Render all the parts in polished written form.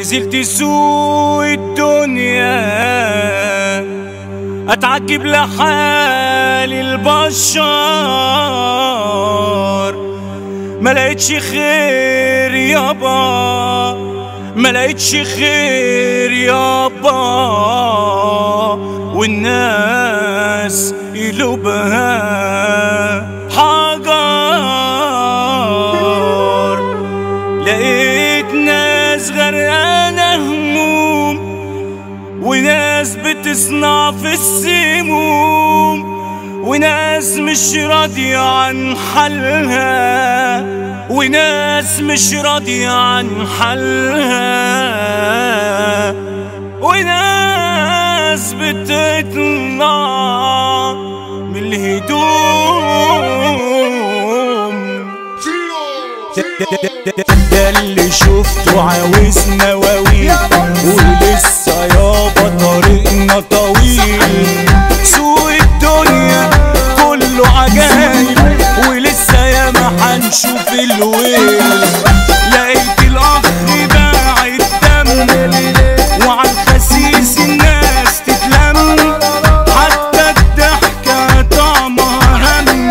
نزلت سوق الدنيا اتعجب لحال البشر، ما لقيتش خير يابا، ما لقيتش خير يابا، والناس قلوبها حجر. لقيت ناس غرقانة هموم، وناس بتصنع في السموم، وناس مش راضية عن حالها، وناس مش راضية عن حالها، وناس بتطلع من الهدوم. ده اللي شفته عاوز نواويل، ولسه يابا طريقنا طويل. سوق الدنيا كله عجايب، ولسه ياما هنشوف الويل. لقيت الاخ باع الدم، وعلى الخسيس الناس تتلم، حتى الضحكة طعمها هم،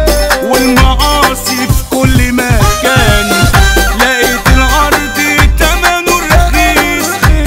والمعاصي في كل مكان. لقيت الارض تمنه رخيص،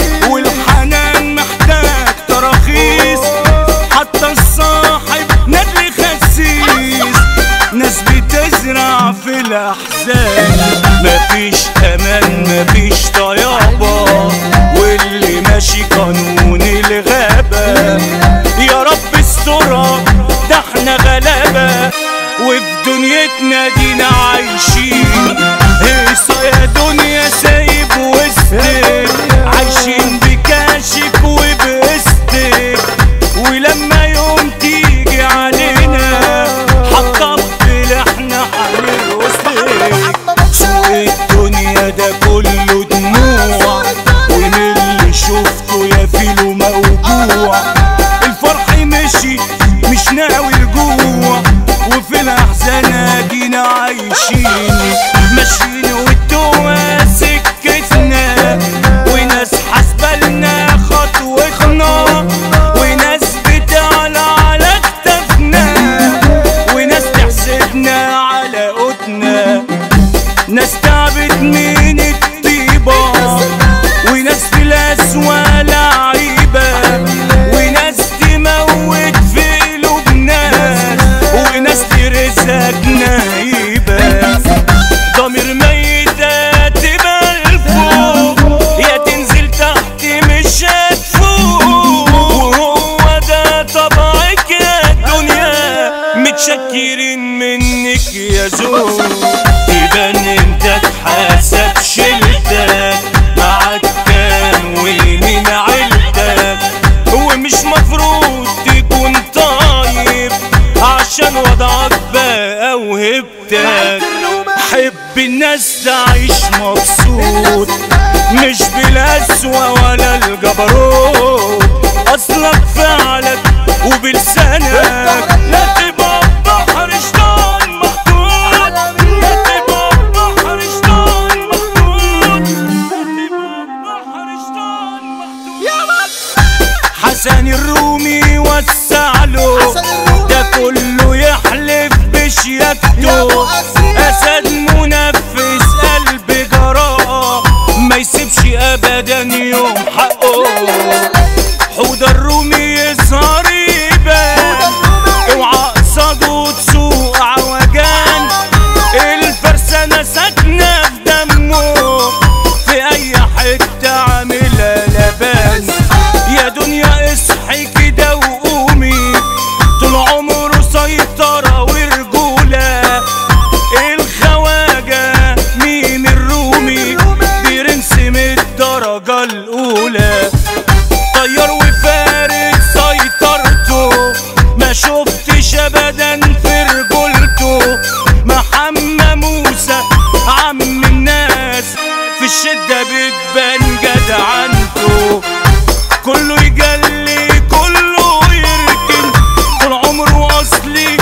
والحنان محتاج تراخيص، حتى الصاحب ندل خسيس. ناس بتزرع في الاحزان، مفيش امان مفيش طيابة، واللي ماشي قانون الغابة. يا رب استرها ده احنا غلابة، وفي دنيتنا دينا عايشين. هيصة يا دنيا سايب وسطك، عايشين بكاشك وبقستك، ولما يوم تيجي علينا هتطبل احنا هنرقصلك. سوق الدنيا ده كله دموع، ومن اللي شفته يا فيلو موجوع. الفرح مشي مش ناوي رجوع، وفي الاحزان ادينا عايشين. ماشيين والدوا سكتنا، وناس حاسبالنا خطوتنا، وناس بتعلى على كتافنا، وناس تحسدنا على قوتنا. ناس تعبت من الطيبة، وناس في الأسوأ لعيبة، وناس تموت في قلوب ناس، وناس ترزق نايبة. ضمير ميتة تبقى لفوق، يا تنزل تحت مش هتفوق، وهو ده طبعك يا دنيا. متشكرين منك يا زوج، يبان انت تحاسب شلتك، معاك كان ومن عيلتك، ومش مفروض تكون طيب عشان وضعك بقى وهبتك. حب الناس تعيش مبسوط، مش بالقسوة ولا الجبروت، اصلك فعلك وبلسانك. لا تبقى بحر شطان محطوط، لا تبقى بحر شطان محطوط، لا تبقى بحر شطان محطوط. حسن الرومي وسعله، ده كله يحلف بشياكته. اسد منفذ قلب جراء، ما يسيبش ابدا يوم حقه. حوده الرومي يظهر يبان، اوعى قصاده تسوق عوجان. الفرسانة ساكنة في دمه، في اي حتة عاملة لبان. يا دنيا اصحي كده وقومي، طول عمره سيطرة ورجولة. الخواجة ميم الرومي، برنس من الدرجة الأولى. طيار وفارد سيطرته، ما شفتش أبدا في رجولته. محمد موسى عم الناس، في الشدة بتبان جدعنته. كله يجلي كله يركن، طول عمره أصلي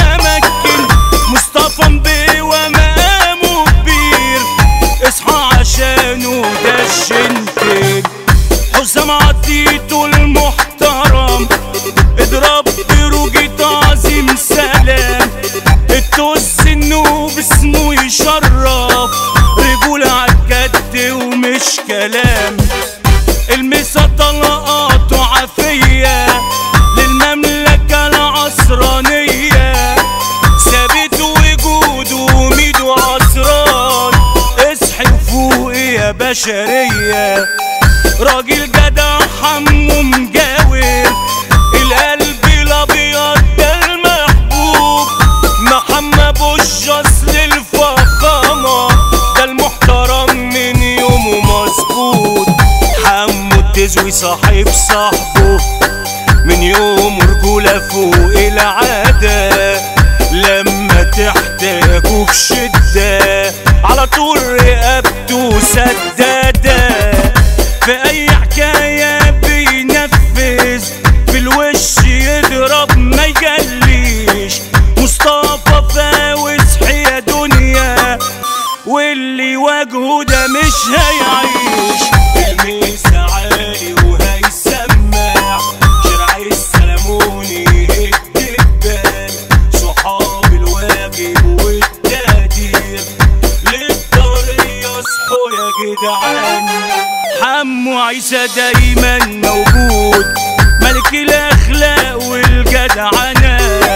ومتمكن. مصطفى مبيه ومقامه كبير، اصحى عشان عشانه دشنتك. حسام عطيته المحترم اضرب بروجي تعظيم سلام. التوز النوب اسمه يشرف رجولة عالجد ومش كلام. المسا طلقاته عافية للمملكة العصرانية. ثابت وجوده وميدو عصران اصحي وفوق يا بشرية. راجل جدع حمو مجاور القلب الابيض ده المحبوب. محمد بوشاص للفخامة ده المحترم من يومه مظبوط. حمو التزوي صاحب صاحبه من يومه رجولة فوق العادة. لما تحتاجه في شدة على طول رقبته سدادة. في اي حكاية بينفذ في الوش يضرب ما يجليش. مصطفى فاوز حيا دنيا واللي واجهه ده مش هيعيش. الميس عالي وهيسمع شارع السلموني الدبان. صحاب الواجب والتقدير للطريق اصحوا يا جدعان. حمو عيسى دايما موجود ملك الاخلاق والجدعنه.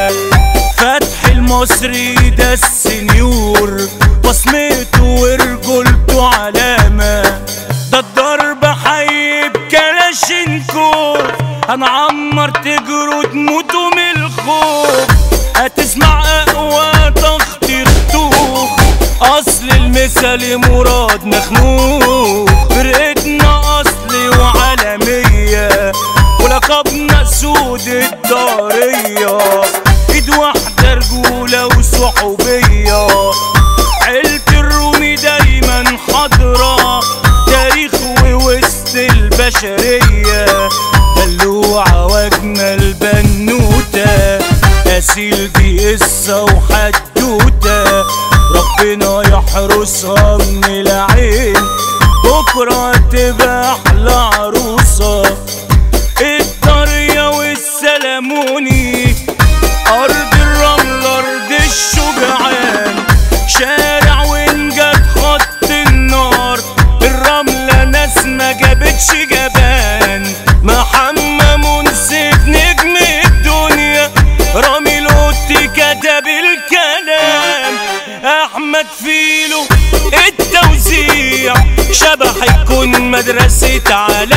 فتحي المصري ده السنيور بصمته ورجولته علامه. ده الضرب حي بكلاشينكوف هنعمر تجروا تموتوا من الخوف. هتسمع اقوى تخطير طوخ اصل المثال مراد مخنوق. فرقتنا اصلي وعالميه ولقبنا سود الداريه. ايد واحده رجوله وصحوبيه. عيلة الرومي دايما حاضره تاريخ ووسط البشريه. دلوعه واجمل بنوته اسيل دي قصه وحدوته. ربنا يحرسها من العين بكرة تبقى أحلى عروسة. الطرية والسلموني أرض الرمل أرض الشجعان. شارع ونجد خط النار الرملة ناس ما جابتش جبان. محمد منصف نجم الدنيا رامي لوتي كتب الكلام. احمد فيلو التوزيع شبح يكون مدرسة علام.